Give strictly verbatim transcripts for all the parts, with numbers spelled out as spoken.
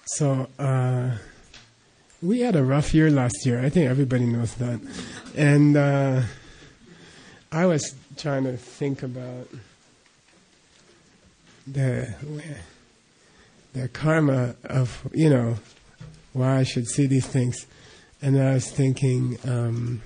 So uh, we had a rough year last year. I think everybody knows that. And uh, I was trying to think about the the karma of, you know, why I should see these things. And I was thinking, um,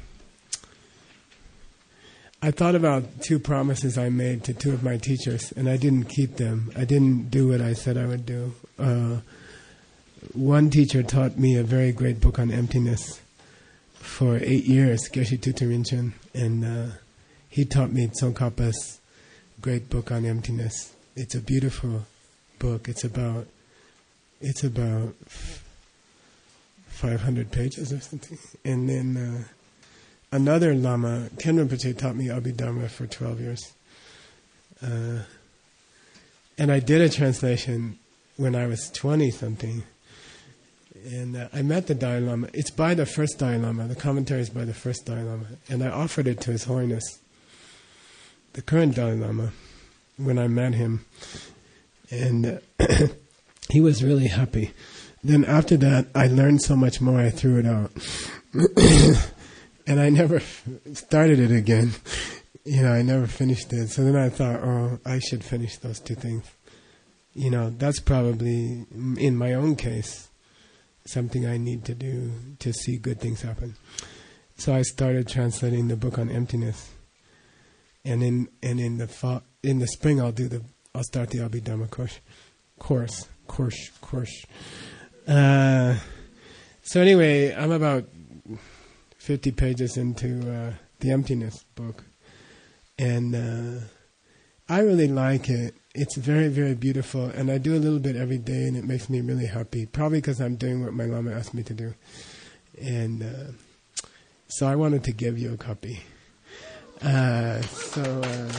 I thought about two promises I made to two of my teachers, and I didn't keep them. I didn't do what I said I would do. Uh, one teacher taught me a very great book on emptiness for eight years, Geshe Tutu Rinchen, and uh, he taught me Tsongkhapa's great book on emptiness. It's a beautiful book. It's about it's about five hundred pages or something. And then uh, another Lama, Tenrin Rinpoche, taught me Abhidharma for twelve years. Uh, and I did a translation when I was twenty-something. And uh, I met the Dalai Lama. It's by the first Dalai Lama. The commentary is by the first Dalai Lama. And I offered it to His Holiness, the current Dalai Lama, when I met him. And uh, he was really happy. Then after that, I learned so much more, I threw it out. And I never f- started it again. You know, I never finished it. So then I thought, oh, I should finish those two things. You know, that's probably, in my own case, something I need to do to see good things happen. So I started translating the book on emptiness. And in and in the fall, in the spring, I'll do the I'll start the Abhidharma course, course, course, course. Uh, so anyway, I'm about fifty pages into uh, the emptiness book, and uh, I really like it. It's very, very beautiful, and I do a little bit every day, and it makes me really happy. Probably because I'm doing what my Lama asked me to do, and uh, so I wanted to give you a copy. Uh, so, uh,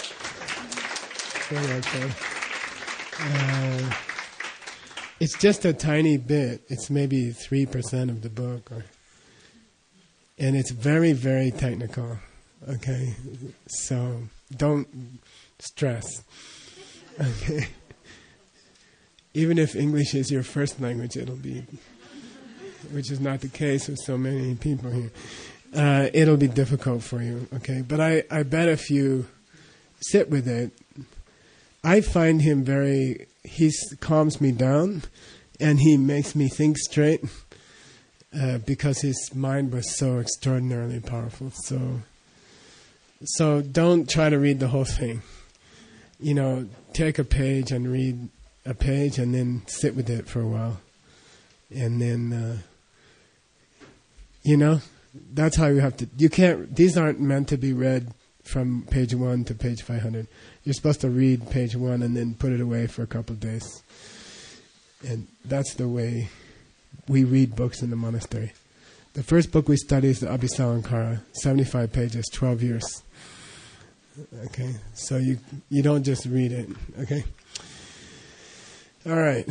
okay. Uh, it's just a tiny bit. It's maybe three percent of the book, or, and it's very, very technical. Okay, so don't stress. Okay, even if English is your first language, it'll be, which is not the case with so many people here. Uh, it'll be difficult for you, okay? But I, I bet if you sit with it, I find him very, he calms me down, and he makes me think straight, uh, because his mind was so extraordinarily powerful. So, so don't try to read the whole thing. You know, take a page and read a page, and then sit with it for a while. And then, uh, you know, that's how you have to, you can't, these aren't meant to be read from page one to page five hundred. You're supposed to read page one and then put it away for a couple of days. And that's the way we read books in the monastery. The first book we study is the Abhisalankara, seventy-five pages, twelve years. Okay, so you you don't just read it, okay? All right.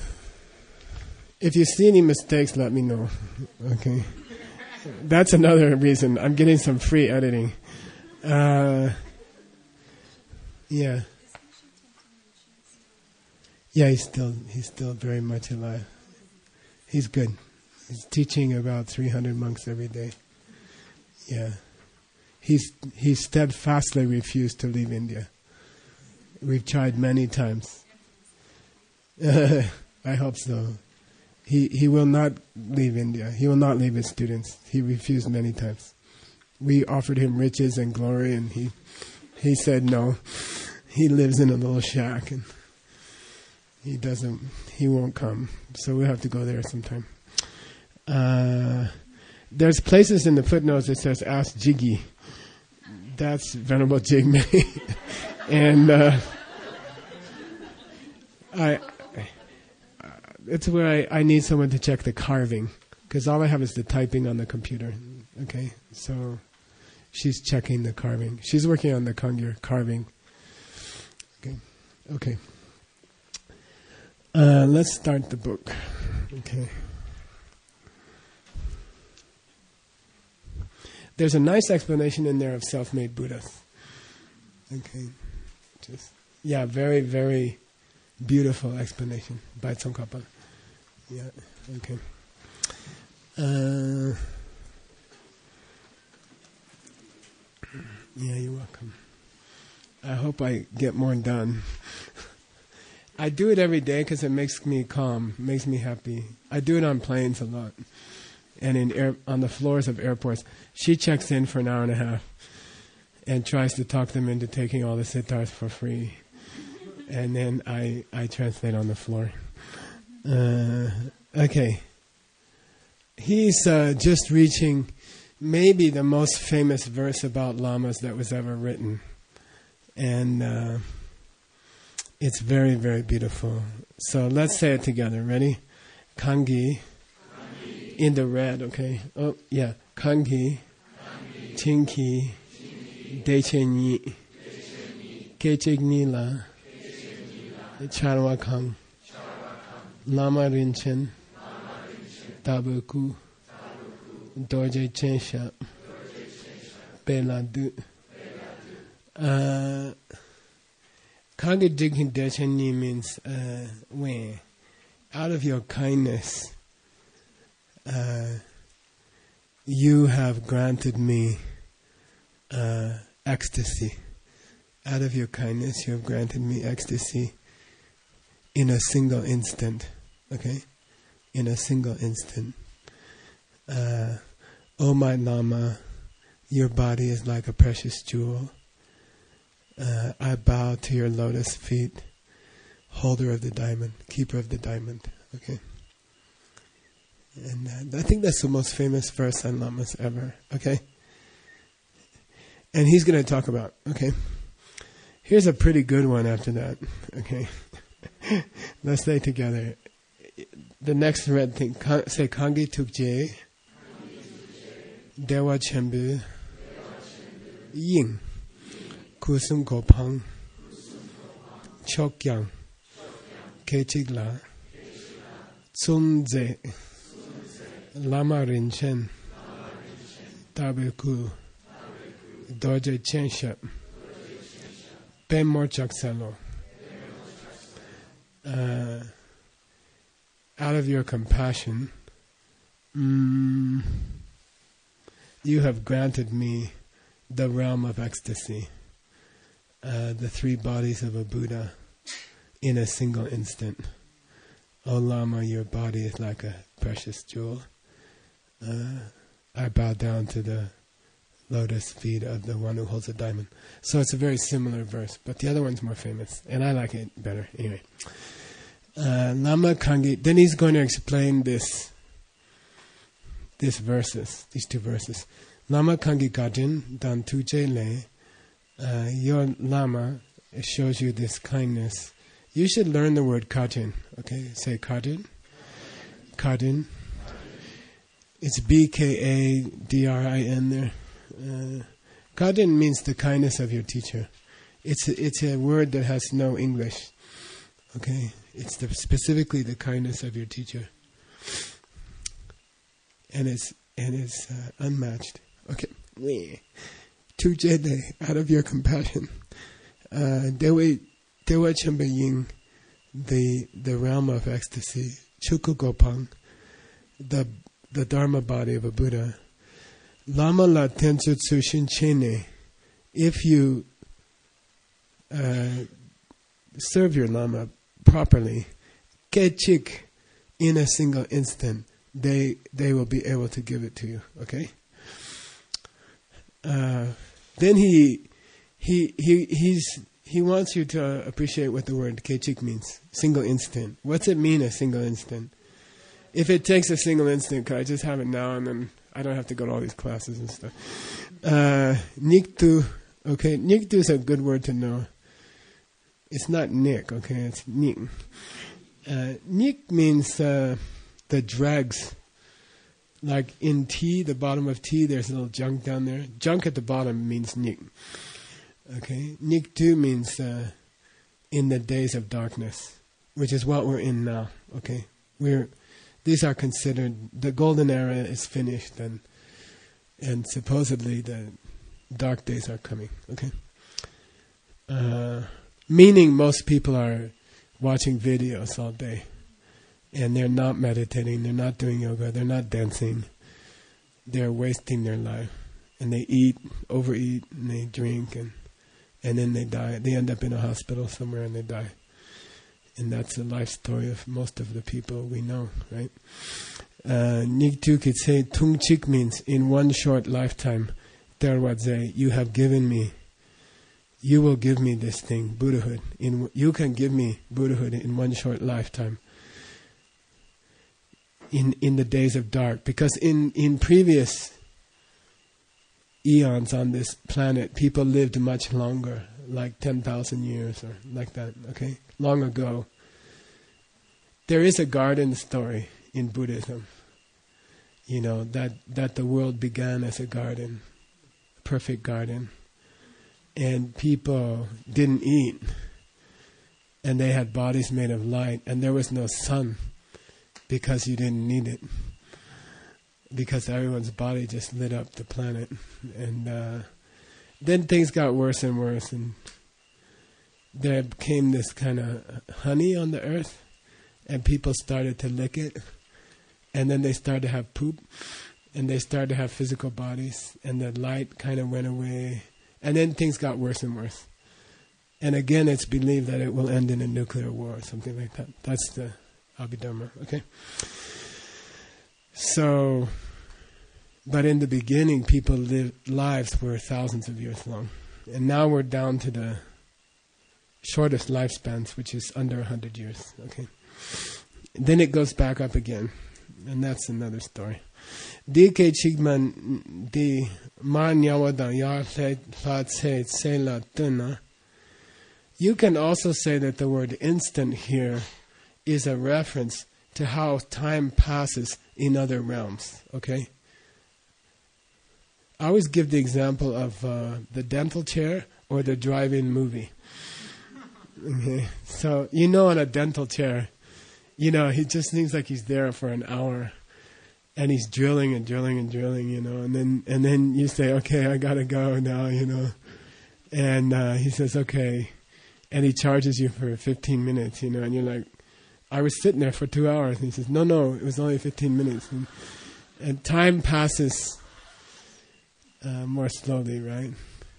If you see any mistakes, let me know, okay? That's another reason. I'm getting some free editing. Uh, yeah. Yeah, he's still he's still very much alive. He's good. He's teaching about three hundred monks every day. Yeah. He's he steadfastly refused to leave India. We've tried many times. Uh, I hope so. He he will not leave India. He will not leave his students. He refused many times. We offered him riches and glory, and he he said no. He lives in a little shack, and he doesn't. He won't come. So we'll have to go there sometime. Uh, there's places in the footnotes that says "Ask Jiggy." That's Venerable Jigme, and uh, I. It's where I, I need someone to check the carving, because all I have is the typing on the computer. Okay, so she's checking the carving. She's working on the Kangyur carving. Okay, okay. Uh, let's start the book. Okay. There's a nice explanation in there of self-made Buddhas. Okay, just yeah, very very beautiful explanation by Tsongkhapa. Yeah, okay. Uh, yeah, you're welcome. I hope I get more done. I do it every day because it makes me calm, makes me happy. I do it on planes a lot, and in air, on the floors of airports. She checks in for an hour and a half and tries to talk them into taking all the sitars for free, and then I I translate on the floor. Uh, okay. He's uh, just reaching maybe the most famous verse about lamas that was ever written. And uh, it's very, very beautiful. So let's say it together. Ready? Kangi. Kangi. In the red, okay? Oh, yeah. Kangi. Kangi. Chinki. Dechenyi. Kechignila. Charwakang. Lama Rinchen. Tabuku. Dorje Chensha. Beladu. Uh, Kangi Jighin Dechenyi means uh, when, out of your kindness, uh, you have granted me uh, ecstasy. Out of your kindness, you have granted me ecstasy in a single instant. Okay? In a single instant. Uh, oh my Lama, your body is like a precious jewel. Uh, I bow to your lotus feet, holder of the diamond, keeper of the diamond. Okay? And uh, I think that's the most famous verse on lamas ever. Okay? And he's going to talk about, okay? Here's a pretty good one after that. Okay? Let's say together. The next red thing, say Kangi Tukje, Dewa Chembu, Ying, Kusum Gopang, Chokyang, Kechigla, Tsumze, Lama Rinchen, Tabeku, Dorje Chenshep, Ben Morchaksalo. Uh, out of your compassion, mm, you have granted me the realm of ecstasy, uh, the three bodies of a Buddha in a single instant. O Lama, your body is like a precious jewel. Uh, I bow down to the lotus feet of the one who holds a diamond. So it's a very similar verse, but the other one's more famous, and I like it better. Anyway. Uh, Lama Kangi, then he's going to explain this, these verses, these two verses. Lama Kangi Gajin, Dan Tuje Le, uh, your Lama, it shows you this kindness. You should learn the word Kajin, okay? Say Kajin. Kajin. It's B K A D R I N there. Uh, Kajin means the kindness of your teacher. It's a, it's a word that has no English, okay? It's the, specifically the kindness of your teacher, and it's and it's uh, unmatched. Okay, Tujede, out of your compassion, Dewa Dewa Chemba Ying, the the realm of ecstasy, Chukugopang, the the Dharma body of a Buddha, Lama la Tensutsu Shinchene. If you uh, serve your Lama properly, kechik, in a single instant, they they will be able to give it to you. Okay. Uh, then he he he he's he wants you to appreciate what the word kechik means. Single instant. What's it mean? A single instant. If it takes a single instant, could I just have it now and then I don't have to go to all these classes and stuff. Uh, niktu. Okay, niktu is a good word to know. It's not nick, okay, it's nik. Uh, nik means uh, the dregs. Like in tea, the bottom of tea, there's a little junk down there. Junk at the bottom means nik. Okay, nik too means uh, in the days of darkness, which is what we're in now. Okay, we're these are considered, the golden era is finished, and and supposedly the dark days are coming. Okay. Uh, Meaning most people are watching videos all day. and they're not meditating, they're not doing yoga, they're not dancing. They're wasting their life. And they eat, overeat, and they drink, and and then they die. They end up in a hospital somewhere and they die. And that's the life story of most of the people we know, right? Niktu could say, Tung Chik means in one short lifetime, Terwadze, you have given me, you will give me this thing, Buddhahood. In, you can give me Buddhahood in one short lifetime. In in the days of dark. Because in, in previous eons on this planet, people lived much longer, like ten thousand years or like that, okay? Long ago. There is a garden story in Buddhism, you know, that, that the world began as a garden, a perfect garden, and people didn't eat, and they had bodies made of light, and there was no sun because you didn't need it, because everyone's body just lit up the planet. And uh, then things got worse and worse, and there came this kind of honey on the earth, and people started to lick it, and then they started to have poop, and they started to have physical bodies, and the light kind of went away, and then things got worse and worse. And again, it's believed that it will end in a nuclear war or something like that. That's the Abhidharma, okay? So, but in the beginning, people lived, lives were thousands of years long. And now we're down to the shortest lifespans, which is under a hundred years, okay? Then it goes back up again, and that's another story. Di ke chigman di ma nyawadan ya la tse tse la tuna. You can also say that the word instant here is a reference to how time passes in other realms, okay? I always give the example of uh, the dental chair or the drive-in movie. Okay, so you know, on a dental chair, you know, he just seems like he's there for an hour, and he's drilling and drilling and drilling, you know, and then and then you say, okay, I gotta go now, you know, and uh, he says, okay, and he charges you for fifteen minutes, you know, and you're like, I was sitting there for two hours, and he says, no, no, it was only fifteen minutes, and, and time passes uh, more slowly, right?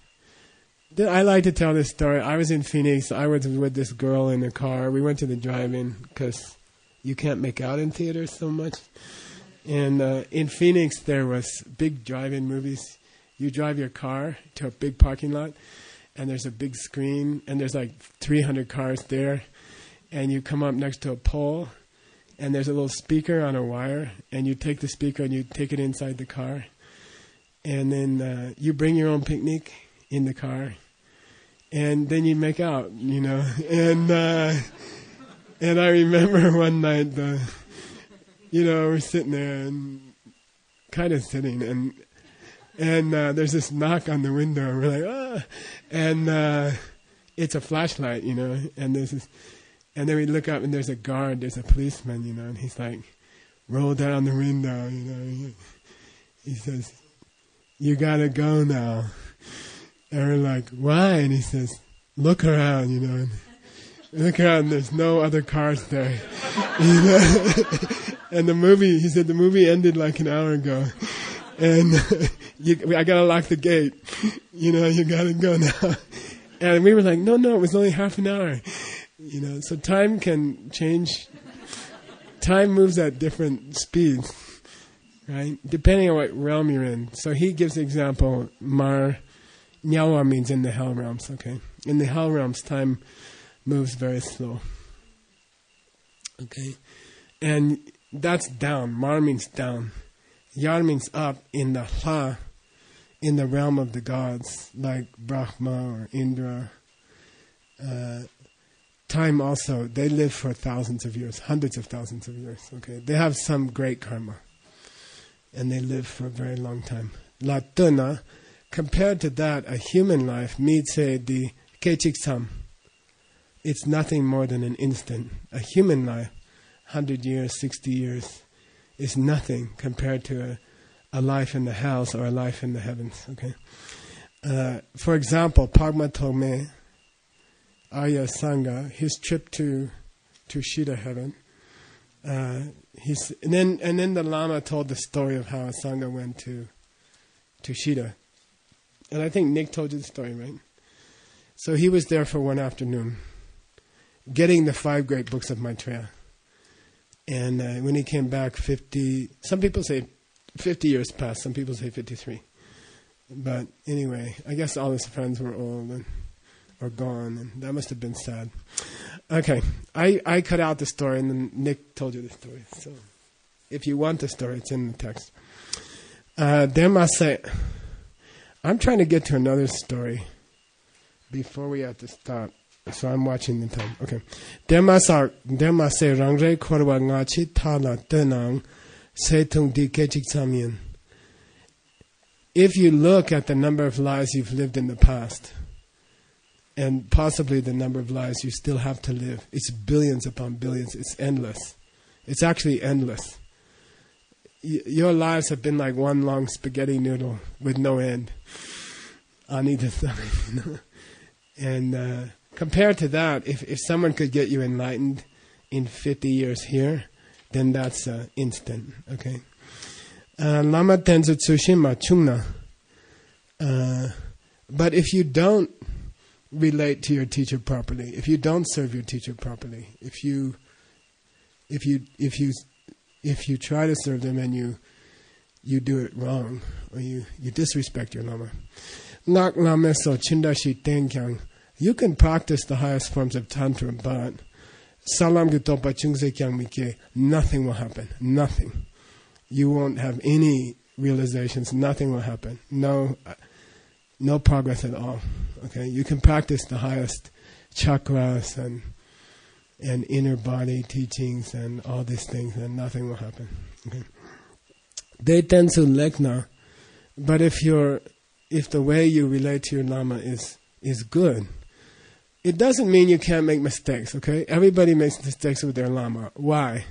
I like to tell this story. I was in Phoenix. I was with this girl in the car. We went to the drive-in because you can't make out in theaters so much. And uh, in Phoenix, there was big drive-in movies. You drive your car to a big parking lot, and there's a big screen, and there's like three hundred cars there. And you come up next to a pole, and there's a little speaker on a wire, and you take the speaker and you take it inside the car. And then uh, you bring your own picnic in the car, and then you make out, you know. And uh, and I remember one night, uh, you know, we're sitting there and kind of sitting, and and uh, there's this knock on the window, and we're like, ah, and uh, it's a flashlight, you know, and there's this, and then we look up, and there's a guard, there's a policeman, you know, and he's like, roll down the window, you know. He, he says, you gotta go now. And we're like, why? And he says, look around, you know. And look around, there's no other cars there. You know? And the movie, he said, the movie ended like an hour ago. And you, I gotta lock the gate. You know, you gotta go now. And we were like, no, no, it was only half an hour. You know, so time can change. Time moves at different speeds, right? Depending on what realm you're in. So he gives the example, Mar Nyawa means in the hell realms, okay? In the hell realms, time moves very slow. Okay? And that's down. Mar means down. Yar means up in the Ha, in the realm of the gods, like Brahma or Indra. Uh, time also, they live for thousands of years, hundreds of thousands of years, okay? They have some great karma, and they live for a very long time. La Tuna, compared to that, a human life, Mitse di Kechiksam, it's nothing more than an instant. A human life, one hundred years, sixty years, is nothing compared to a, a life in the hells or a life in the heavens. Okay. Uh, for example, Pagma Tome, Arya Sangha, his trip to to Shida heaven, uh, he's and then and then the Lama told the story of how a Sangha went to to Shida, and I think Nick told you the story, right? So he was there for one afternoon, getting the five great books of Maitreya, and uh, when he came back, fifty. Some people say fifty years passed. Some people say fifty-three. But anyway, I guess all his friends were old and or gone, and that must have been sad. Okay, I, I cut out the story, and then Nick told you the story. So, if you want the story, it's in the text. Uh, Demase, I'm trying to get to another story before we have to stop. So I'm watching the time. Okay, Demase Demase Rangre Korwa Ngachi Tala Tenang Setung Di Kechik Samien. If you look at the number of lives you've lived in the past, and possibly the number of lives you still have to live, it's billions upon billions. It's endless. It's actually endless. Y- your lives have been like one long spaghetti noodle with no end on either side. You know? And uh, compared to that, if, if someone could get you enlightened in fifty years here, then that's uh, instant. Okay. Uh, Lama Tenzo Tsushima Chungna. Uh, but if you don't relate to your teacher properly, if you don't serve your teacher properly, if you, if you, if you, if you try to serve them and you, you do it wrong, or you, you disrespect your lama, Nak Lama So Chindashi Tenkyang, you can practice the highest forms of tantra, but Salam Gutopa Chungse Kyang Mike, nothing will happen. Nothing. You won't have any realizations. Nothing will happen. No, no progress at all. Okay, you can practice the highest chakras and and inner body teachings and all these things, and nothing will happen. Okay, they tend to lekna, but if you're if the way you relate to your lama is is good, it doesn't mean you can't make mistakes. Okay, everybody makes mistakes with their lama. Why?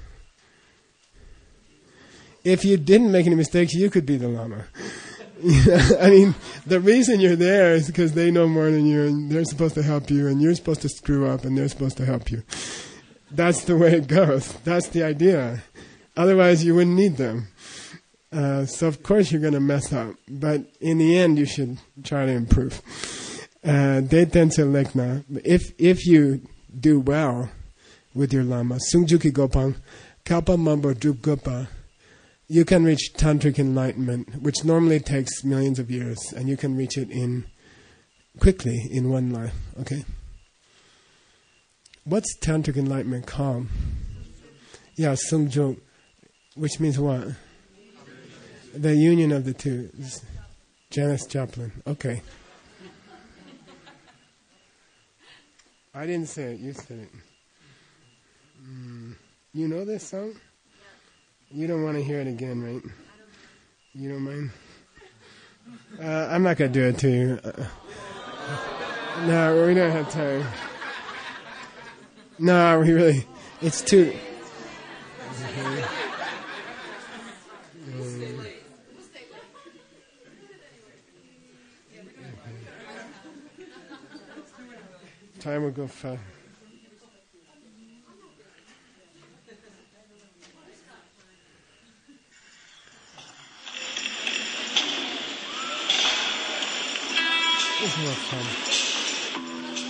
If you didn't make any mistakes, you could be the lama. I mean, the reason you're there is because they know more than you, and they're supposed to help you, and you're supposed to screw up, and they're supposed to help you. That's the way it goes. That's the idea. Otherwise, you wouldn't need them. Uh, so, of course, you're going to mess up. But in the end, you should try to improve. Detense lekna. If if you do well with your lama, sungjuki gopang, kalpa mambo drup gopa, you can reach tantric enlightenment, which normally takes millions of years, and you can reach it in quickly in one life. Okay. What's tantric enlightenment called? Yeah, sungjuk, which means what? The union of the two. Janis Joplin. Okay. I didn't say it. You said it. Mm. You know this song? You don't want to hear it again, right? You don't mind? Uh, I'm not going to do it to you. Uh, no, we don't have time. No, we really... It's too... Okay. Um, time will go fast. This is more fun.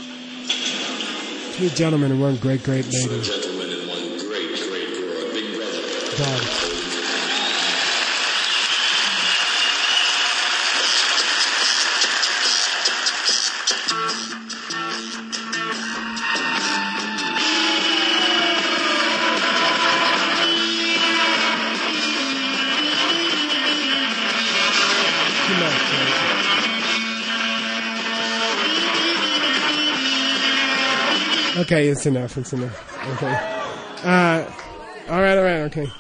Two gentlemen and one great, great lady. Two gentlemen and one great, great girl. Big brother. Dog. Okay, it's enough, it's enough. Okay. Uh, all right, all right, okay.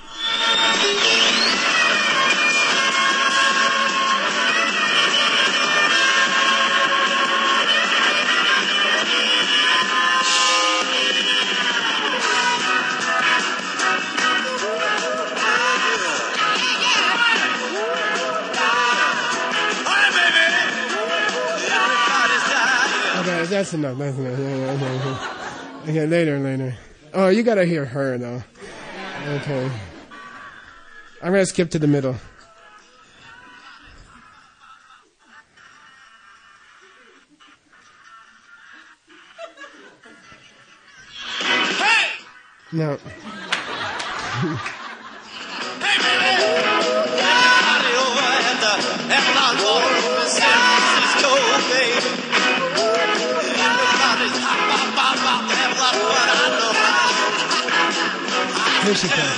Okay, that's enough, that's enough. Yeah, yeah, okay, okay. Okay, later, later. Oh, you gotta hear her, though. Okay. I'm going to skip to the middle. No. Here she comes.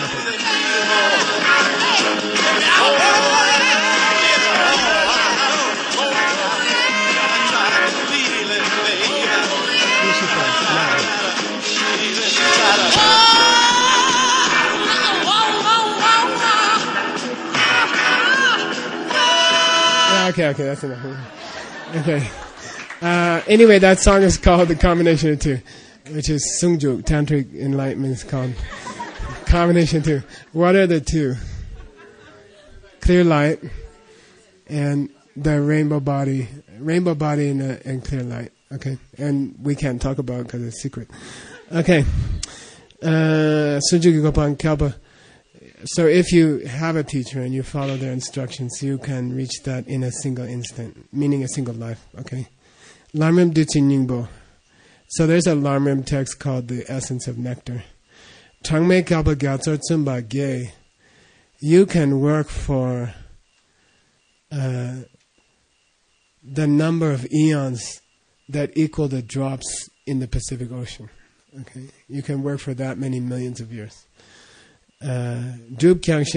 Here she comes. Now. Okay, okay, that's enough. Okay. Uh, anyway, that song is called The Combination of Two, which is Sungjuk. Tantric enlightenment is called Combination of Two. What are the two? Clear light and the rainbow body. Rainbow body and, uh, and clear light. Okay. And we can't talk about it because it's secret. Okay. Uh, Sungjuk Gopan Kalpa. So if you have a teacher and you follow their instructions, you can reach that in a single instant, meaning a single life, okay? Lamrim Duchi Ningbo. So there's a Lamrim text called The Essence of Nectar. Changme Kalpa Gyatso Tsumba Gye. You can work for uh, the number of eons that equal the drops in the Pacific Ocean, okay? You can work for that many millions of years. But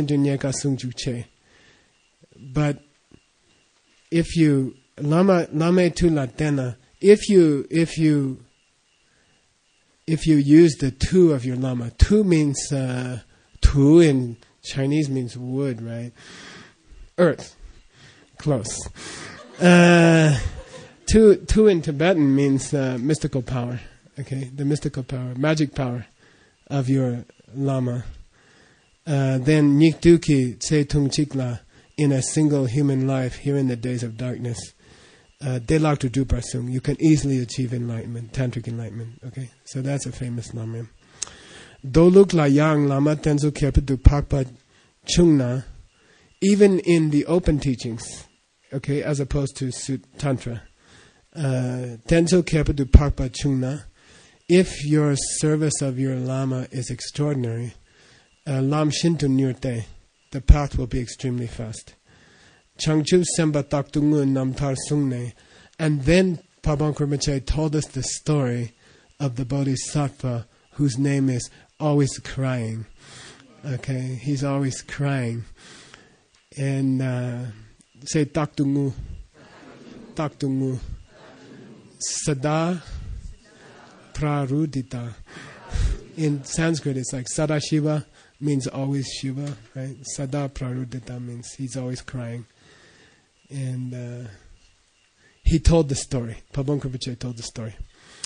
if you lama lame tu latena, if you if you if you use the tu of your lama, tu means uh, tu in Chinese means wood, right? Earth, close. Uh, tu tu in Tibetan means uh, mystical power. Okay, the mystical power, magic power of your lama. Uh, then Nikduki Tse Tung Chikla in a single human life here in the days of darkness. Delak to Duparsung. You can easily achieve enlightenment, tantric enlightenment. Okay? So that's a famous Lamrim. Doluk La Yang Lama Tenzo Kepitu Pakpa Chungna, even in the open teachings, okay, as opposed to Sut Tantra. Tenzo Kepitu Pakpa Chungna, if your service of your Lama is extraordinary, Lam Shintu Nirte, the path will be extremely fast. Changchu Semba Taktungu Namtar Sungne. And then Pabankar Rinpoche told us the story of the Bodhisattva whose name is always crying. Okay, he's always crying. And uh, say Taktungu. Taktungu. Sada Prarudita. In Sanskrit it's like Sadashiva means always Shiva, right? Sada Prarudita means he's always crying. And uh, he told the story. Pabankar Rinpoche told the story.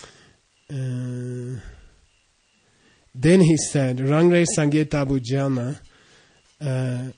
Uh, then he said, Rangre Sangye Tabu Jana, uh,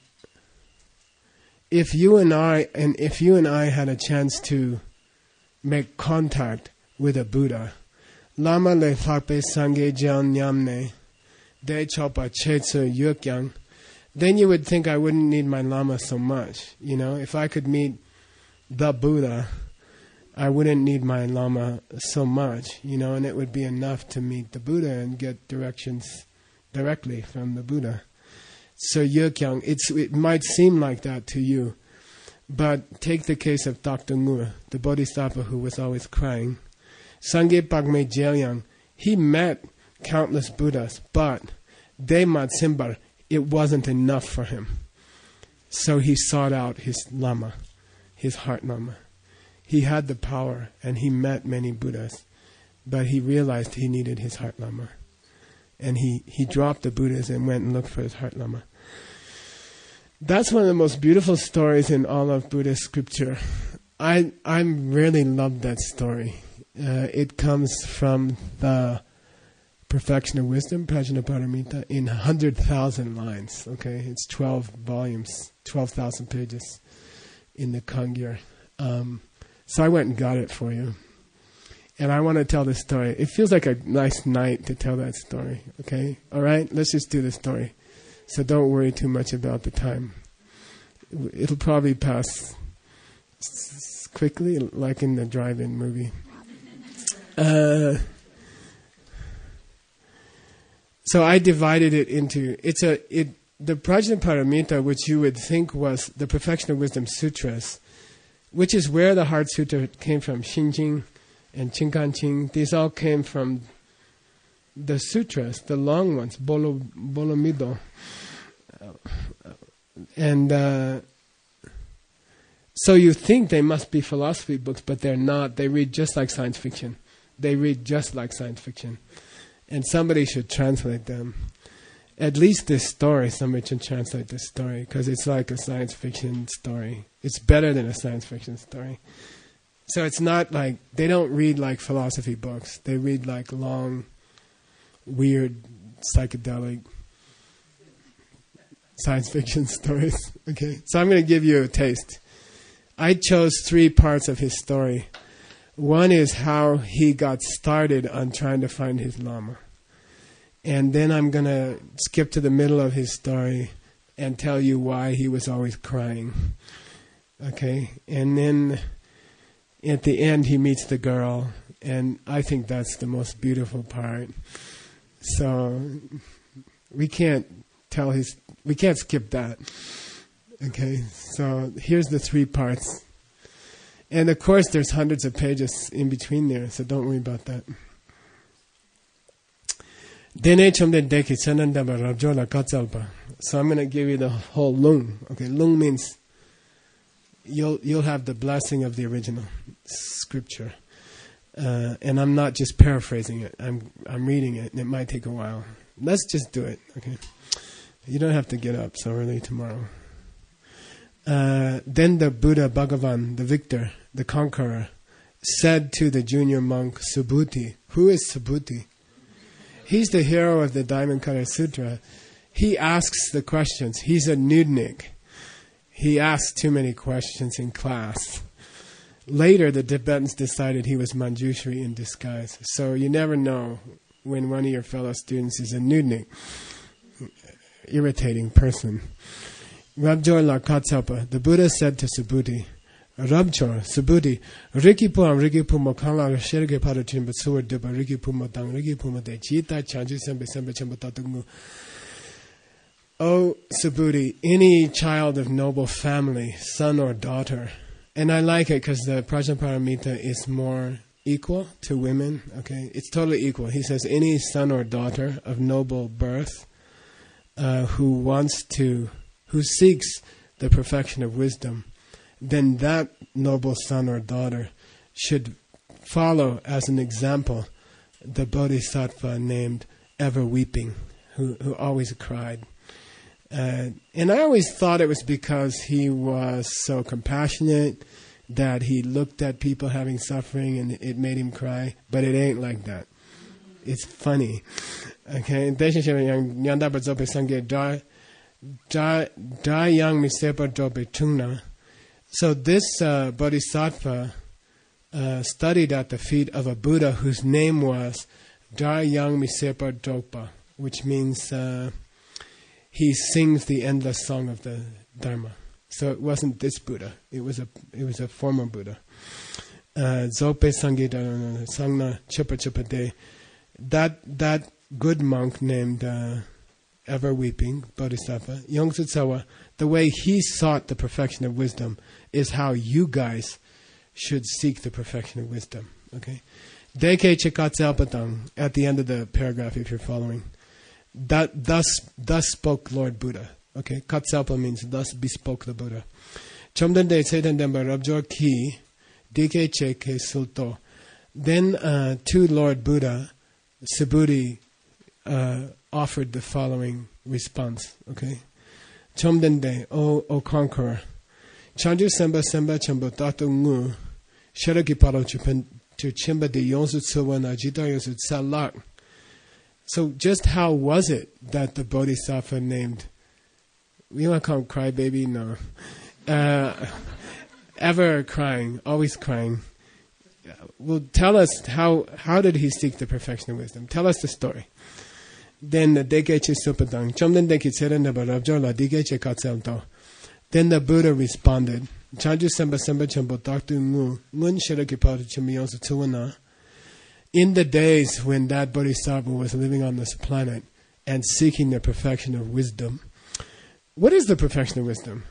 if you and I and if you and I had a chance to make contact with a Buddha, Lama le Fakpe Sangye Jan Nyamne, De Chopa Chetsu Yukyang, then you would think I wouldn't need my Lama so much. You know, if I could meet the Buddha, I wouldn't need my Lama so much, you know, and it would be enough to meet the Buddha and get directions directly from the Buddha. So Yukyang, it's it might seem like that to you, but take the case of Doctor Ngur, the Bodhisattva who was always crying. Sangye Pagme Jelyang, he met countless Buddhas, but De Matsimbar, it wasn't enough for him. So he sought out his Lama, his heart Lama. He had the power and he met many Buddhas, but he realized he needed his heart Lama. And he, he dropped the Buddhas and went and looked for his heart Lama. That's one of the most beautiful stories in all of Buddhist scripture. I I really love that story. Uh, it comes from the Perfection of Wisdom, Prajnaparamita, in one hundred thousand lines. Okay, it's twelve volumes, twelve thousand pages in the Kangyur. Um, so I went and got it for you. And I want to tell this story. It feels like a nice night to tell that story. Okay? All right? Let's just do the story. So don't worry too much about the time. It'll probably pass s- quickly, like in the drive-in movie. Uh, so I divided it into, it's a, it, the Prajnaparamita, which you would think was the Perfection of Wisdom Sutras, which is where the Heart Sutra came from, Xinjing and Chinkanching. These all came from the sutras, the long ones, Bolo, Bolomido. And uh, so you think they must be philosophy books, but they're not. They read just like science fiction. They read just like science fiction. And somebody should translate them. At least this story, somebody should translate this story, because it's like a science fiction story. It's better than a science fiction story. So it's not like, they don't read like philosophy books. They read like long, weird, psychedelic science fiction stories. Okay, so I'm going to give you a taste. I chose three parts of his story. One is how he got started on trying to find his Lama. And then I'm going to skip to the middle of his story and tell you why he was always crying. Okay, and then at the end he meets the girl, and I think that's the most beautiful part. So we can't tell his, we can't skip that. Okay, so here's the three parts. And of course there's hundreds of pages in between there, so don't worry about that. So I'm going to give you the whole lung. Okay, lung means you'll you'll have the blessing of the original scripture. Uh, and I'm not just paraphrasing it. I'm I'm reading it, and it might take a while. Let's just do it. Okay, you don't have to get up so early tomorrow. Uh, then the Buddha Bhagavan, the victor, the conqueror, said to the junior monk Subhuti. Who is Subhuti? He's the hero of the Daimankara Sutra. He asks the questions. He's a nudnik. He asks too many questions in class. Later, the Tibetans decided he was Manjushri in disguise. So you never know when one of your fellow students is a nudnik, irritating person. Rabjor la Katsapa, the Buddha said to Subhuti, Rabjor, Subhuti, Rikipu am Rikipu Mokala Sherge Padachim Batsur Deba Rikipu Motang Rikipu Mote Chita Chanju Sembe Sembe Chambatatungu. Oh, Subhuti, any child of noble family, son or daughter, and I like it because the Prajnaparamita is more equal to women. Okay, it's totally equal. He says any son or daughter of noble birth uh, who wants to, who seeks the perfection of wisdom, then that noble son or daughter should follow as an example the Bodhisattva named Ever Weeping, who, who always cried. Uh, and I always thought it was because he was so compassionate that he looked at people having suffering and it made him cry, but it ain't like that. It's funny. Okay, so this uh, Bodhisattva uh, studied at the feet of a Buddha whose name was Daryang Misepa Drokpa, which means uh, he sings the endless song of the Dharma. So it wasn't this Buddha; it was a it was a former Buddha. Zope Sangita Sangna Chupa Chupa De. That that good monk named uh, Ever Weeping Bodhisattva Yongsu Tsawa. The way he sought the perfection of wisdom is how you guys should seek the perfection of wisdom. Okay, Deke Chikatsalpatang at the end of the paragraph, if you're following. That thus thus spoke Lord Buddha. Okay, Katsalpa means thus bespoke the Buddha. Chomdande Sedandamba Rabjor Ki Dike Cheke Sulto. Then uh, to Lord Buddha, Subhuti uh, offered the following response. Okay, Chomdande, O O conqueror, Chanju Semba Semba Chambo Tato Ngu Sharaki Paro Chimba de Yonsu Tsuwana Jita Yonsu Tsalak. So just how was it that the Bodhisattva named, we want to call him crybaby? No. Uh, ever crying, always crying. Well, tell us, how how did he seek the perfection of wisdom? Tell us the story. Then the Dekeche Supadang, Chomden Deki Tserendaba Rabjola, Dekeche Katselto. Then the Buddha responded, Chanju Semba Semba Chambo Doctor Ngu, Ngun Shirakipada Chimionsu Tuana. In the days when that Bodhisattva was living on this planet and seeking the perfection of wisdom, what is the perfection of wisdom?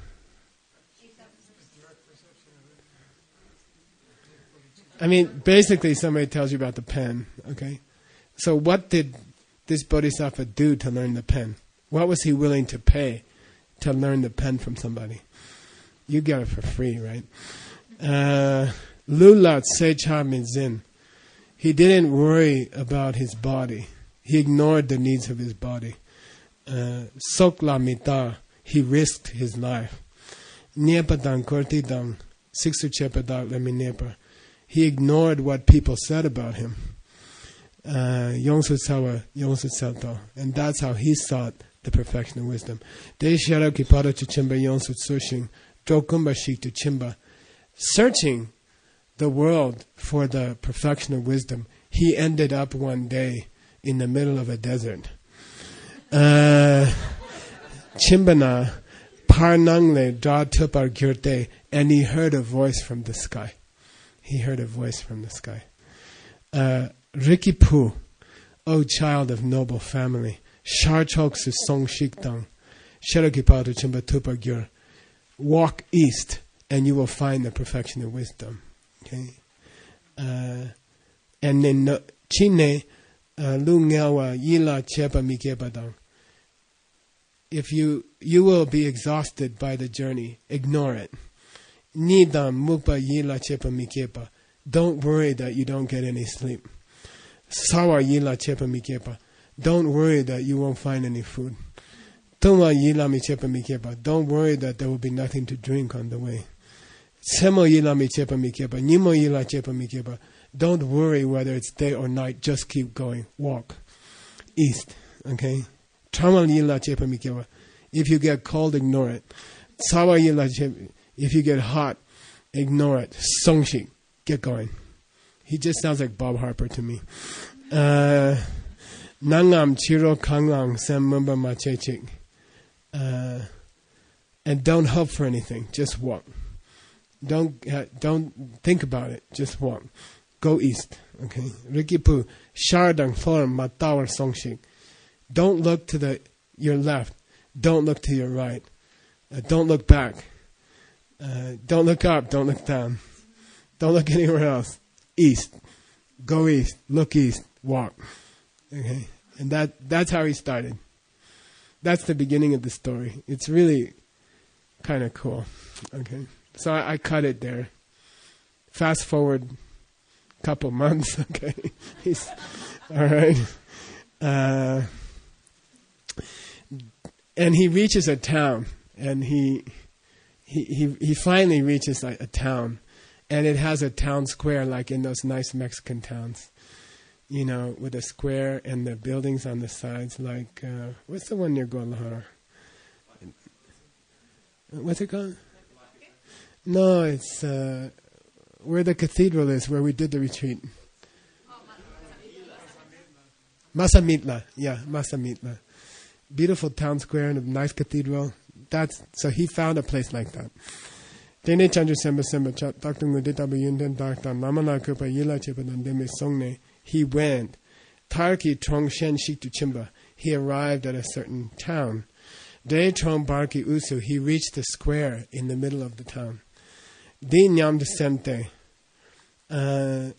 I mean, basically somebody tells you about the pen, okay? So what did this Bodhisattva do to learn the pen? What was he willing to pay to learn the pen from somebody? You got it for free, right? Uh, Lulat Secha Minzin. He didn't worry about his body. He ignored the needs of his body. Sokla Mita. He risked his life. Niepadang Kortidang. Siksu Chepadak Leminepa. He ignored what people said about him. Yongsu Tsawa, Yongsu Tselto. And that's how he sought the perfection of wisdom. De Shara Kipada Chichimba Yongsu Tsushing. Dokumba Shik to Chimba. Searching the world for the perfection of wisdom, he ended up one day in the middle of a desert. Uh, Chimbana, Parnangle, Dra Tupar Gyurte, and he heard a voice from the sky. He heard a voice from the sky. Uh, Rikipu, O child of noble family, Sharchok Su Song Shiktang, Sherakipatu Chimba Tupar Gyur, walk east and you will find the perfection of wisdom. Okay, uh, and then Chine Lu Ngawa Yila Chepa Mikepadang. If you you will be exhausted by the journey, ignore it. Nidam Mupa Yila Chepa Mikepa. Don't worry that you don't get any sleep. Sawa Yila Chepa Mikepa. Don't worry that you won't find any food. Tuma Yila Michepa Mikepa. Don't worry that there will be nothing to drink on the way. Semo yila mi chepa mi kepa, nimo yila chepa mi kepa. Don't worry whether it's day or night, just keep going. Walk east, okay? Tramal yila chepa mi kepa. If you get cold, ignore it. Tsawa yila chepa. If you get hot, ignore it. Songshik, get going. He just sounds like Bob Harper to me. Uh, Nangam chiro kanglang sem mumba machechik. Uh, and don't hope for anything, just walk. Don't uh, don't think about it. Just walk. Go east. Okay. Rikipu Shardang form Matawar Songshik. Don't look to the your left. Don't look to your right. Uh, don't look back. Uh, don't look up. Don't look down. Don't look anywhere else. East. Go east. Look east. Walk. Okay. And that that's how he started. That's the beginning of the story. It's really kind of cool. Okay. So I, I cut it there. Fast forward a couple months, okay. He's, all right. Uh, and he reaches a town, and he he he, he finally reaches a, a town, and it has a town square like in those nice Mexican towns, you know, with a square and the buildings on the sides. Like uh, what's the one near Guadalajara? What's it called? No, it's uh, where the cathedral is, where we did the retreat. Masamitla, yeah, Masamitla. Beautiful town square and a nice cathedral. That's so he found a place like that. Dene Chandra Semba Semba Doctor Mudita Buyundan Doctor Namana Kupa Yila Chipadan Deme Songne. He went. Tarki Trong Shen Shik to Chimba. He arrived at a certain town. De Trong Barki Usu. He reached the square in the middle of the town. Di Nyam Desente. Uh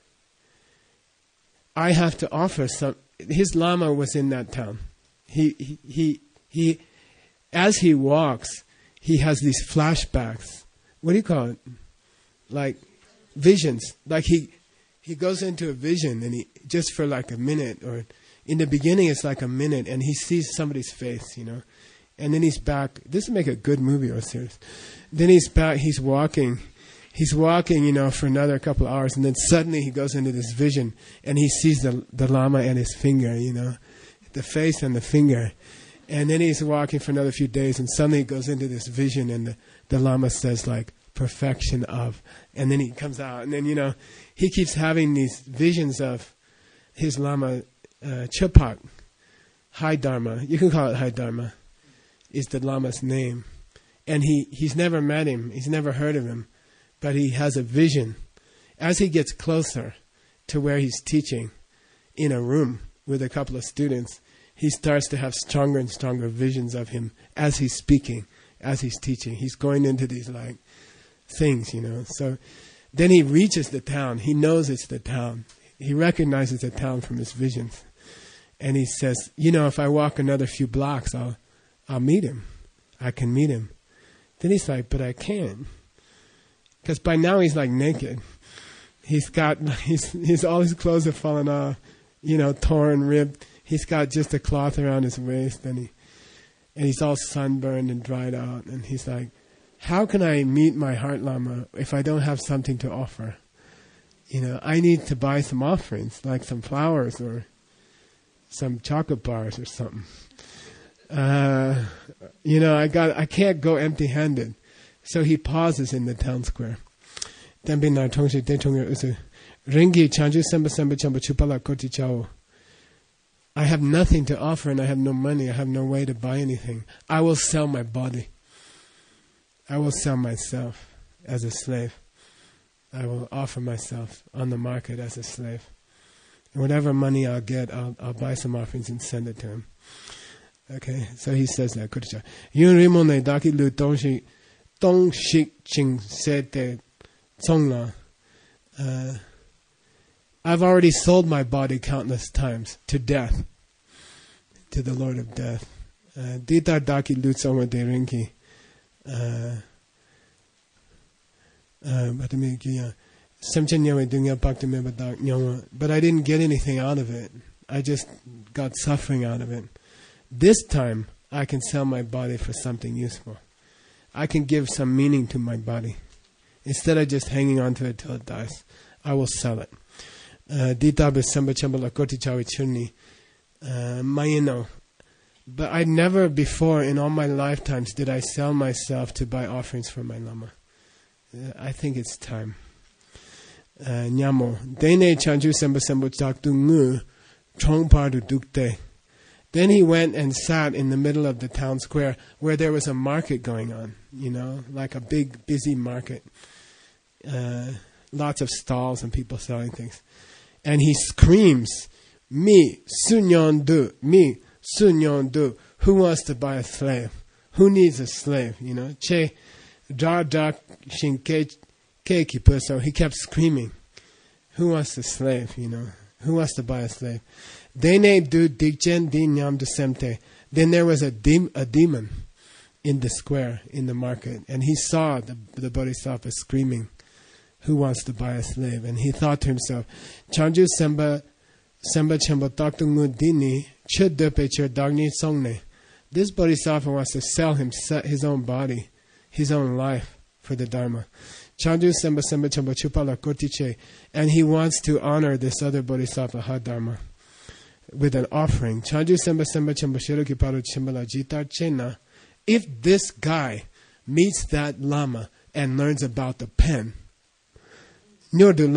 I have to offer some. His Lama was in that town. He, he, he, he, as he walks, he has these flashbacks. What do you call it? Like visions. Like he, he goes into a vision and he, just for like a minute, or in the beginning it's like a minute, and he sees somebody's face, you know. And then he's back. This would make a good movie or series. Then he's back, he's walking. He's walking, you know, for another couple of hours, and then suddenly he goes into this vision, and he sees the the Lama and his finger, you know, the face and the finger. And then he's walking for another few days, and suddenly he goes into this vision, and the, the Lama says, like, perfection of. And then he comes out, and then, you know, he keeps having these visions of his Lama uh, Chupak, High Dharma, you can call it High Dharma, is the Lama's name. And he, he's never met him, he's never heard of him, but he has a vision. As he gets closer to where he's teaching, in a room with a couple of students, he starts to have stronger and stronger visions of him as he's speaking, as he's teaching. He's going into these like things, you know. So then he reaches the town. He knows it's the town. He recognizes the town from his visions. And he says, you know, if I walk another few blocks, I'll I'll meet him. I can meet him. Then he's like, but I can't. Because by now he's like naked. He's got, he's, he's all his clothes have fallen off, you know, torn, ripped. He's got just a cloth around his waist, and he, and he's all sunburned and dried out. And he's like, how can I meet my Heart Lama if I don't have something to offer? You know, I need to buy some offerings, like some flowers or some chocolate bars or something. Uh, you know, I got, I can't go empty-handed. So he pauses in the town square. I have nothing to offer and I have no money. I have no way to buy anything. I will sell my body. I will sell myself as a slave. I will offer myself on the market as a slave. And whatever money I'll get, I'll, I'll buy some offerings and send it to him. Okay, so he says that. Yun rimone daki lu tongshi tongshi ching sete tsongla. I've already sold my body countless times to death, to the Lord of Death. Dita daki lu tsongwa de rinki. But I didn't get anything out of it. I just got suffering out of it. This time, I can sell my body for something useful. I can give some meaning to my body. Instead of just hanging on to it till it dies, I will sell it. But I never before in all my lifetimes did I sell myself to buy offerings for my Lama. I think it's time. Nyamo. Dene chanju semba sembo chaktu ngu chong pardu dukte. Then he went and sat in the middle of the town square where there was a market going on, you know, like a big, busy market. Uh, lots of stalls and people selling things. And he screams, "Me, sunyon du, me, sunyon du. Who wants to buy a slave? Who needs a slave?" You know, che, dar dar shinke kekipa. So he kept screaming, "Who wants a slave? You know, who wants to buy a slave?" Dene du dikchen din yam de semte. Then there was a, dem- a demon in the square, in the market, and he saw the, the Bodhisattva screaming, "Who wants to buy a slave?" And he thought to himself, "Chanju semba semba chemba taktungu dini chudepe chur dagni songne." This Bodhisattva wants to sell him his own body, his own life for the Dharma. Chanju semba semba chemba chupala kotiche, and he wants to honor this other Bodhisattva Hadharma with an offering. Chanju semba semba chemba shiroki paru chimbala jitar chena. If this guy meets that Lama and learns about the pen, he'll get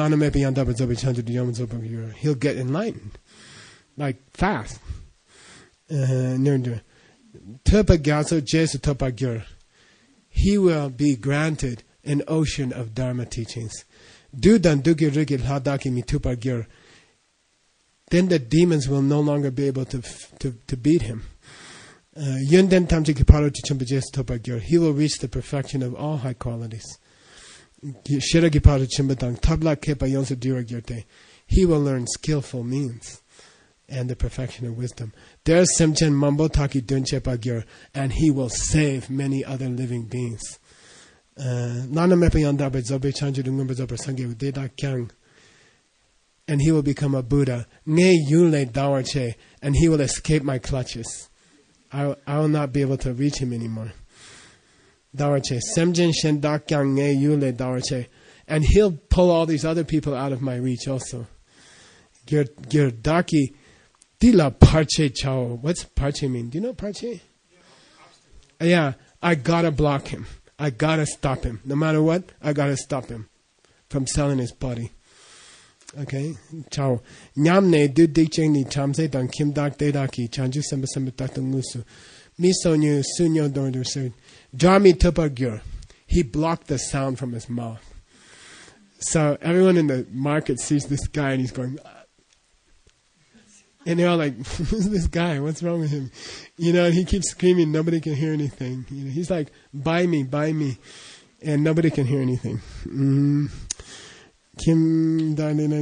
enlightened, like fast. He will be granted an ocean of Dharma teachings. Then the demons will no longer be able to to, to beat him. Uh, he will reach the perfection of all high qualities. He will learn skillful means and the perfection of wisdom. There's Semchen Mambo Taki Dunchepagir, and he will save many other living beings. And he will become a Buddha. And he will escape my clutches. I, I will not be able to reach him anymore. And he'll pull all these other people out of my reach also. Girdaki Dila Parche Chao. What's Parche mean? Do you know Parche? Yeah, I gotta block him. I gotta stop him. No matter what, I gotta stop him from selling his body. Okay, ciao. Nyamne du dikcheng ni chamse dan kim dak de daki chanju semba semba tatungusu. Misonyu sunyo dordu sud. Jami tupagyur. He blocked the sound from his mouth. So everyone in the market sees this guy and he's going, and they're all like, who's this guy? What's wrong with him? You know, and he keeps screaming, nobody can hear anything. You know, he's like, buy me, buy me. And nobody can hear anything. Mm. Kim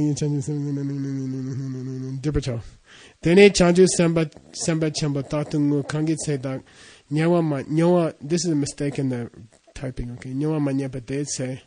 Dipacho. Dene Chanju Samba Samba Chamba Tatungu Kangit Sedak Nyawa Ma Nyawa. This is a mistake in the typing, okay. Nyawa Manya, but they'd say.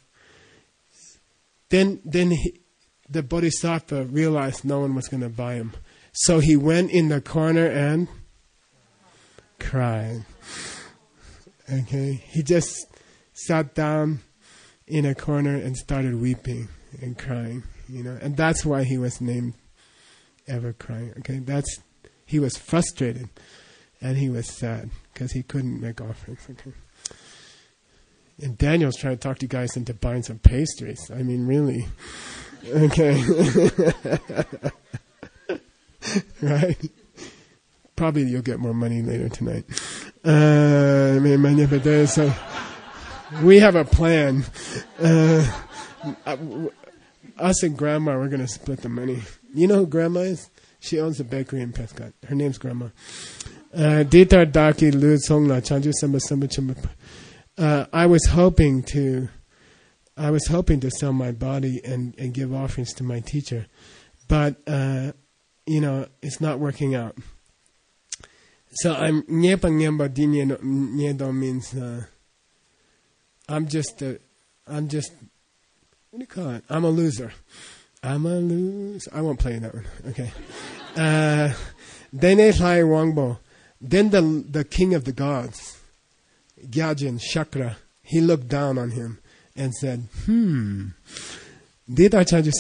Then then he, the Bodhisattva realized no one was going to buy him. So he went in the corner and cried. Okay. He just sat down in a corner and started weeping and crying, you know, and that's why he was named Ever Crying. Okay, that's he was frustrated and he was sad because he couldn't make offerings. Okay, and Daniel's trying to talk you guys into buying some pastries. I mean, really, okay, right? Probably you'll get more money later tonight. Uh, so we have a plan. Uh, us and Grandma, we're going to split the money. You know who Grandma is? She owns a bakery in Prescott. Her name's Grandma. Ditar Daki Lu Songla Chanju Samba Samba Chamba. I was hoping to, I was hoping to sell my body and, and give offerings to my teacher, but uh, you know it's not working out. So I'm Nyepa Nyemba Dinye Nyedo means uh, I'm just a, I'm just. What do you call it? I'm a loser. I'm a loser. I won't play that one. Okay. Uh, Dene Lai Wangbo. Then the the king of the gods, Gyajin Shakra, he looked down on him and said, "Hmm. This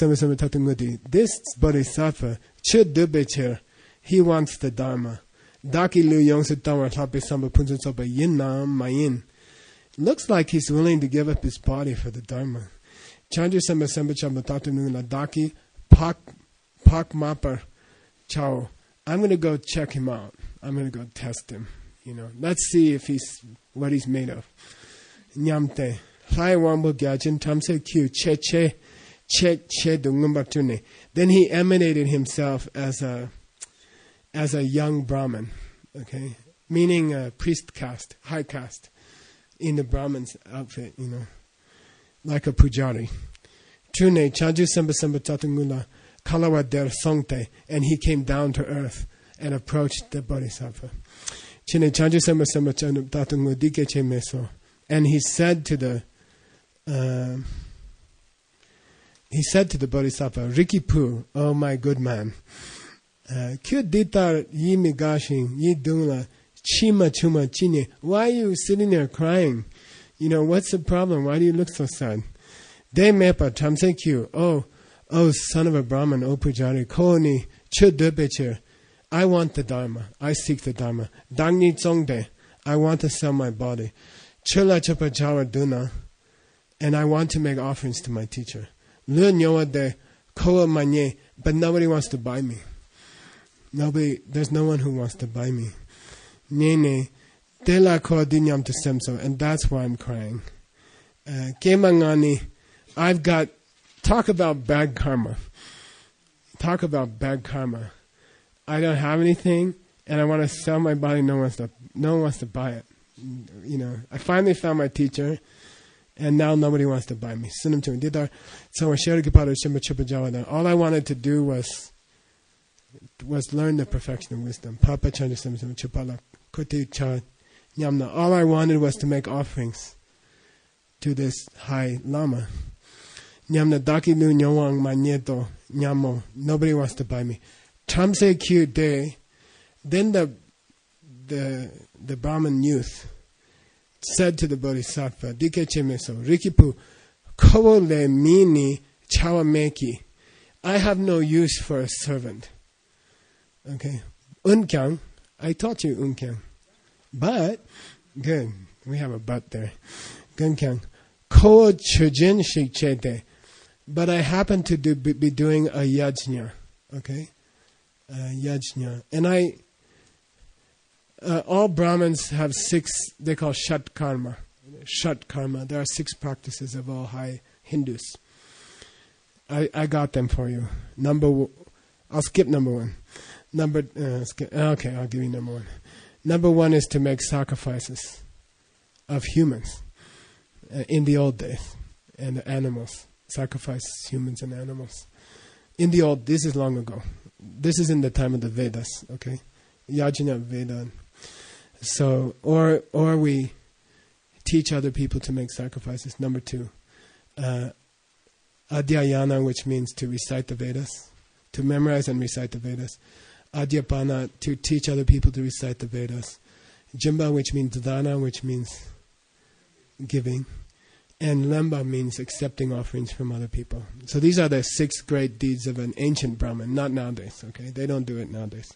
bodhisattva should do better. He wants the Dharma. Daki Lu Yongsu Dharma Tape Samba Punsun Soba Yin Nam Mayin. Looks like he's willing to give up his body for the Dharma. Chanju Samba Samba Chamba Tatu Nuna Daki Pak Pak Mapper Chao. I'm going to go check him out. I'm going to go test him. You know, let's see if he's what he's made of. Nyamte. Hai Wambo Gyajin Tamse Q Che Che Che Che Dungumbatune. Then he emanated himself as a as a young Brahmin, okay? Meaning a priest caste, high caste, in the Brahmin's outfit, you know. Like a pujari. Tune Chanju Samba Samba Tatungula Kalawa Der Songte, and he came down to earth and approached the Bodhisattva. Chine Chanju Samba Samba Tatungula Dike Che Meso. And he said to the uh, he said to the Bodhisattva, Rikipu, oh my good man, Kyu ditar yi migashin yi dungla chima chuma chine. Why are you sitting there crying? You know, what's the problem? Why do you look so sad? De mepa tamse kyu. Oh, oh, son of a Brahmin, oh pujari, koni chudubechir. I want the Dharma. I seek the Dharma. Dangni tsongde. I want to sell my body. Chula chapa jawa duna. And I want to make offerings to my teacher. Lu nyowa de koa manye. But nobody wants to buy me. Nobody, there's no one who wants to buy me. Nene. De la koa dinyam to semso. And that's why I'm crying. Uh, Kemangani. I've got, talk about bad karma. Talk about bad karma. I don't have anything, and I want to sell my body. No one wants to. No one wants to buy it. You know, I finally found my teacher, and now nobody wants to buy me. So all I wanted to do was was learn the perfection of wisdom. All I wanted was to make offerings to this high lama. Nobody wants to buy me. Tamse Kyu De, then the the the Brahmin youth said to the Bodhisattva, Dike Chemeso, Rikipu, Kowo le mini chawameki. I have no use for a servant. Okay. Unkyang, I taught you Unkyang. But, good, we have a but there. Gunkyang. Kowo chujin shikchete. but I happen to do, be, be doing a yajna, okay? Uh, yajna. And I, uh, all Brahmins have six, they call Shat Karma. Shat Karma. There are six practices of all high Hindus. I, I got them for you. Number, w- I'll skip number one. Number, uh, skip, okay, I'll give you number one. Number one is to make sacrifices of humans uh, in the old days, and animals. Sacrifice humans and animals. In the old, this is long ago. This is in the time of the Vedas, okay? Yajna Veda. So, or or we teach other people to make sacrifices. Number two, uh, Adhyayana, which means to recite the Vedas, to memorize and recite the Vedas. Adhyapana, to teach other people to recite the Vedas. Jimba, which means dana, which means giving. And lemba means accepting offerings from other people. So these are the six great deeds of an ancient Brahmin, not nowadays, okay? They don't do it nowadays.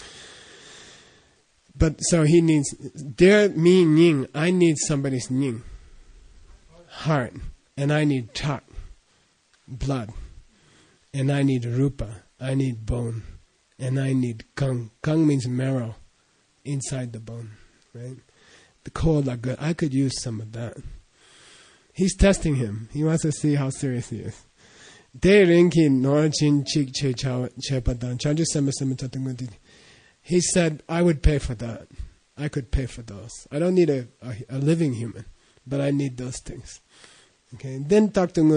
But so he needs, there me ning, I need somebody's ning, heart, and I need chak, blood, and I need rupa, I need bone, and I need kung. Kung means marrow, inside the bone, right? The cold are good. I could use some of that. He's testing him. He wants to see how serious he is. He said, I would pay for that. I could pay for those. I don't need a, a, a living human, but I need those things. Okay. Then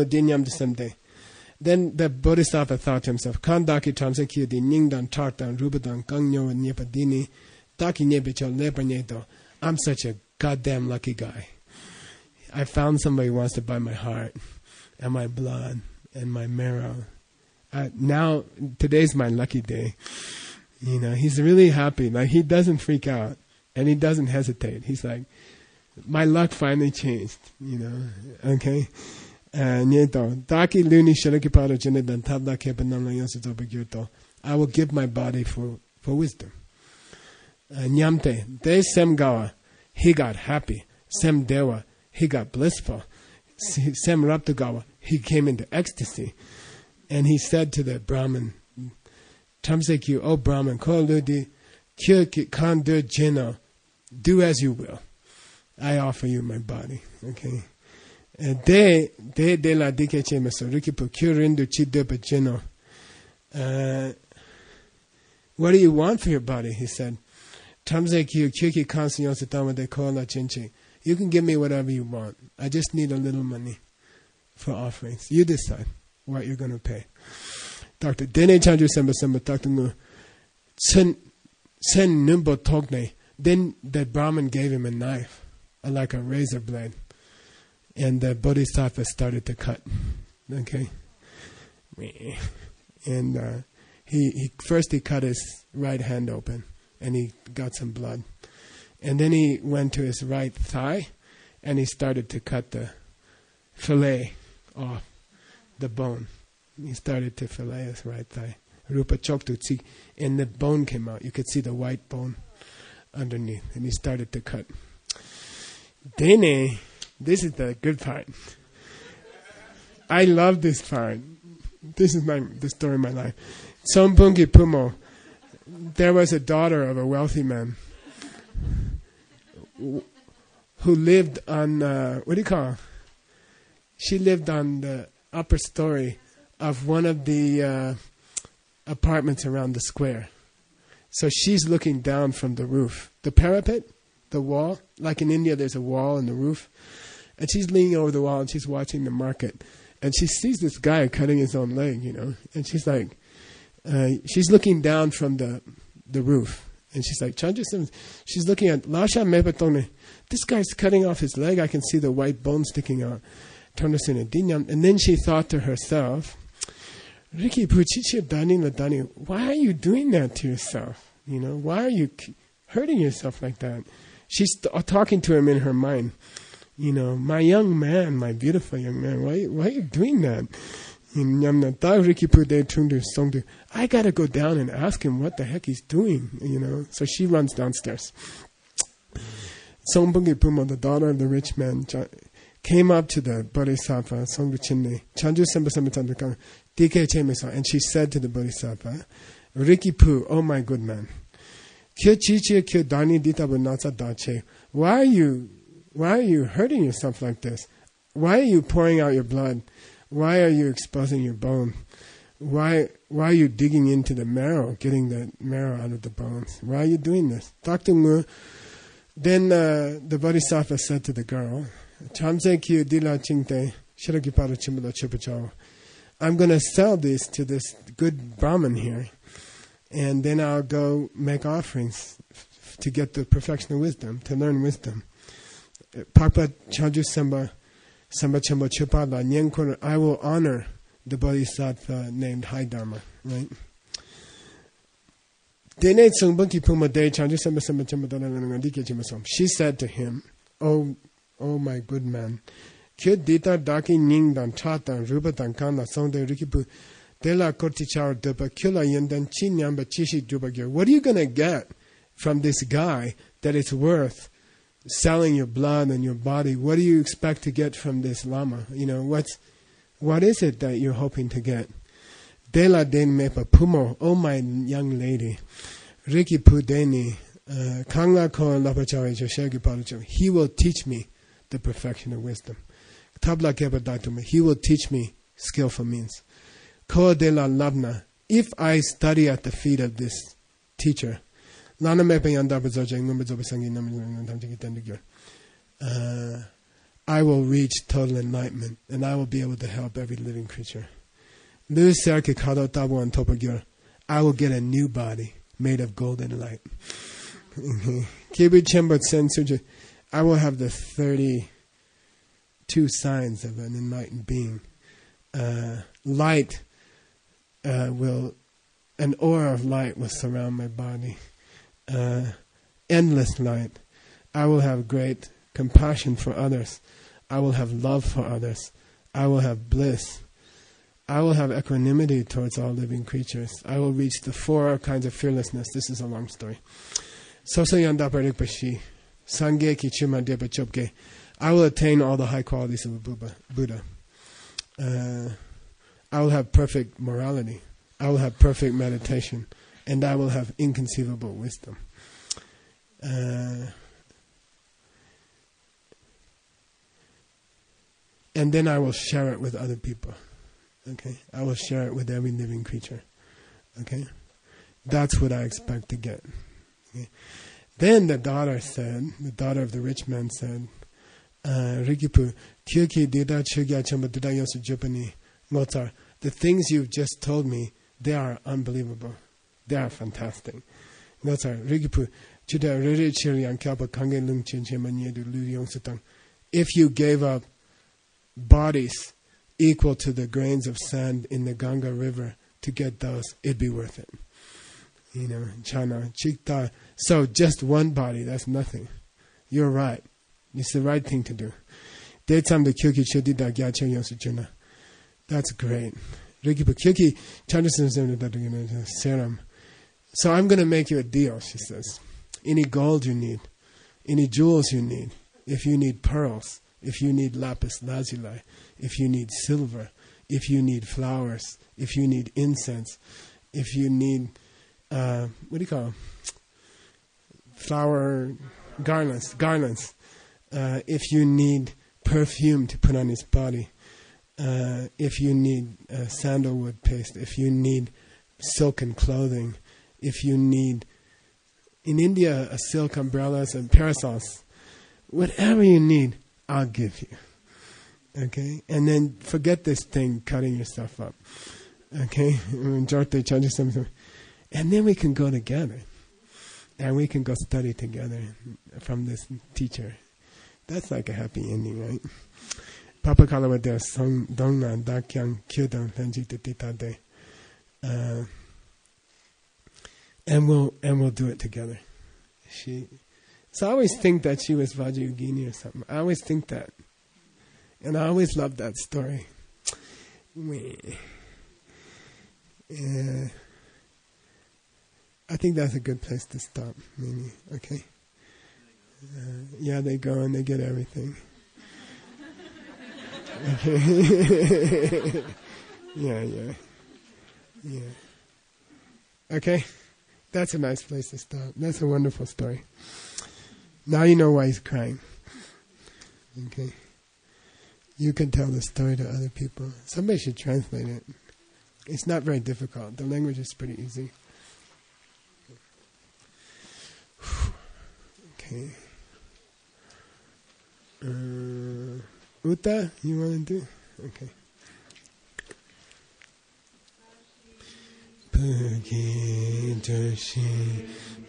Then the Bodhisattva thought to himself, Kandaki Tamsaki di Ningdan Tartan Rubadan Gangyo and Nyepadini Taki Nyepicho Lepaneto. I'm such a goddamn lucky guy. I found somebody who wants to buy my heart and my blood and my marrow. Uh, now, today's my lucky day. You know, he's really happy. Like, he doesn't freak out and he doesn't hesitate. He's like, my luck finally changed, you know, okay? Nieto, Taki Luni Shalakipada Jenidan Tabla Kepanam Yosito Begurto. I will give my body for, for wisdom. Nyamte, De Semgawa, he got happy. Sem Dewa, he got blissful. Sem Raptagawa, he came into ecstasy. And he said to the Brahmin, Tamsekyu, O Brahmin, Ko Ludi, Kyo Kandu Jino, do as you will. I offer you my body. Okay. De de de la dike chemeso rikipo kyurindu chidepa jino. What do you want for your body? He said. Tamsekyu kyuki kansiyon satama de kola chinchi. You can give me whatever you want. I just need a little money for offerings. You decide what you're going to pay. Doctor Dene Chanju Semba Semba Doctor Mu Sen Sen Nimbo Togne. Then the Brahmin gave him a knife, like a razor blade. And the Bodhisattva started to cut. Okay? And uh, he, he first he cut his right hand open and he got some blood. And then he went to his right thigh and he started to cut the fillet off the bone. He started to fillet his right thigh. Rupa Choktutsi. And the bone came out. You could see the white bone underneath. And he started to cut. Dene, this is the good part. I love this part. This is my the story of my life. Sompungi Pumo. There was a daughter of a wealthy man who lived on, uh, what do you call it? She lived on the upper story of one of the uh, apartments around the square. So she's looking down from the roof. The parapet, the wall, like in India there's a wall in the roof. And she's leaning over the wall and she's watching the market. And she sees this guy cutting his own leg, you know. And she's like, uh, she's looking down from the the roof. And she's like, she's looking at, Lasha Mepatone, this guy's cutting off his leg. I can see the white bone sticking out. And then she thought to herself, Ricky Puchichi Dani Ladani, why are you doing that to yourself? You know, why are you hurting yourself like that? She's t- talking to him in her mind. You know, my young man, my beautiful young man, why, why are you doing that? I gotta go down and ask him what the heck he's doing, you know. So she runs downstairs. Sombungi Puma, the daughter of the rich man, came up to the Bodhisattva, Songduchinni, Chanju Semba Semba Tandukang, D K Chemesa, and she said to the Bodhisattva, Riki Poo, oh my good man, why are you why are you hurting yourself like this? Why are you pouring out your blood? Why are you exposing your bone? Why why are you digging into the marrow, getting the marrow out of the bones? Why are you doing this? Doctor Ngu, then uh, the Bodhisattva said to the girl, I'm going to sell this to this good Brahmin here, and then I'll go make offerings to get the perfection of wisdom, to learn wisdom. Papa Chanju Semba Semba Chembo Chupada Nyenkor, I will honor the Bodhisattva named Haidharma, right? She said to him, Oh, oh my good man, what are you going to get from this guy that it's worth selling your blood and your body? What do you expect to get from this lama? You know, what's what is it that you're hoping to get? Dela den mepa pumo, oh my young lady, Riki Pudeni, Kangla ko lapachawe joshegi palucho. He will teach me the perfection of wisdom. Tabla keba datumi. He will teach me skillful means. Ko de la labna. If I study at the feet of this teacher, lana mepa yanda bazojang numbazobasangi namjang. Uh I will reach total enlightenment, and I will be able to help every living creature. I will get a new body made of golden light. I will have the thirty-two signs of an enlightened being. Uh, light uh, will, an aura of light will surround my body. Uh, endless light. I will have great compassion for others. I will have love for others. I will have bliss. I will have equanimity towards all living creatures. I will reach the four kinds of fearlessness. This is a long story. I will attain all the high qualities of a Buddha. Uh, I will have perfect morality. I will have perfect meditation. And I will have inconceivable wisdom. Uh, And then I will share it with other people. Okay? I will share it with every living creature. Okay? That's what I expect to get. Okay? Then the daughter said, the daughter of the rich man said, Rikipu, Kyuki Dida Chugya Chamba Dida Yosu Jupani Mozart, the things you've just told me, they are unbelievable. They are fantastic. Mozart, Rikipu, Chuda Riri Chiri Ankapa Kange Lung Chin Chemanyedu Lu Yong Sutang. If you gave up bodies equal to the grains of sand in the Ganga River to get those, it'd be worth it. You know, Chana, Chikta. So just one body, that's nothing. You're right. It's the right thing to do. That's great. So I'm going to make you a deal, she says. Any gold you need, any jewels you need, if you need pearls, if you need lapis lazuli, if you need silver, if you need flowers, if you need incense, if you need, uh, what do you call them? Flower garlands, garlands. Uh, if you need perfume to put on his body, uh, if you need uh, sandalwood paste, if you need silken clothing, if you need, in India, a silk umbrellas and parasols, whatever you need, I'll give you. Okay? And then forget this thing, cutting yourself up. Okay? And then we can go together. And we can go study together from this teacher. That's like a happy ending, right? Papa Kalawade Song Dongna Dakyang Kyudang Lenji Titade. Uh and we'll and we'll do it together. She So I always think that she was Vajrayogini or something. I always think that. And I always loved that story. Yeah. I think that's a good place to stop, maybe. Okay? Uh, yeah, they go and they get everything. Okay. yeah, yeah, yeah. Okay, that's a nice place to stop. That's a wonderful story. Now you know why he's crying. Okay. You can tell the story to other people. Somebody should translate it. It's not very difficult. The language is pretty easy. Okay. Uh, Uta, you want to do? Okay. Puki Joshi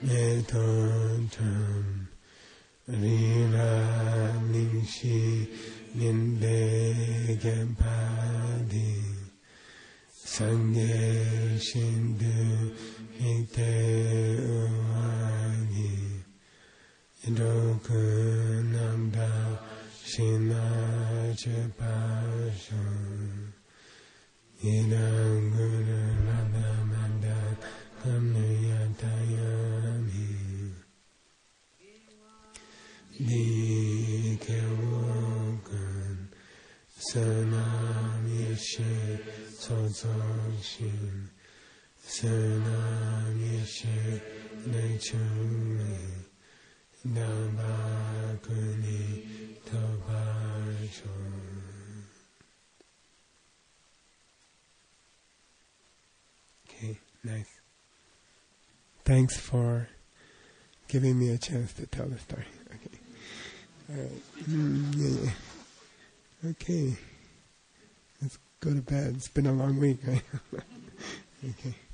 Metontam Rira Ningshi Ninde Gempadi Sangye Shindu Ite Uwagi Idoku Namda Shina Chepasho Idang Guru Radha Manda Kamnayatayami Dikewokan Sanam Yeshe Sozokshin Sanam Yeshe Nechumi Dabakuni Tobasho. Okay, nice. Thanks for giving me a chance to tell the story. Okay. All right. Mm, yeah, yeah. Okay. Let's go to bed. It's been a long week, right? Okay.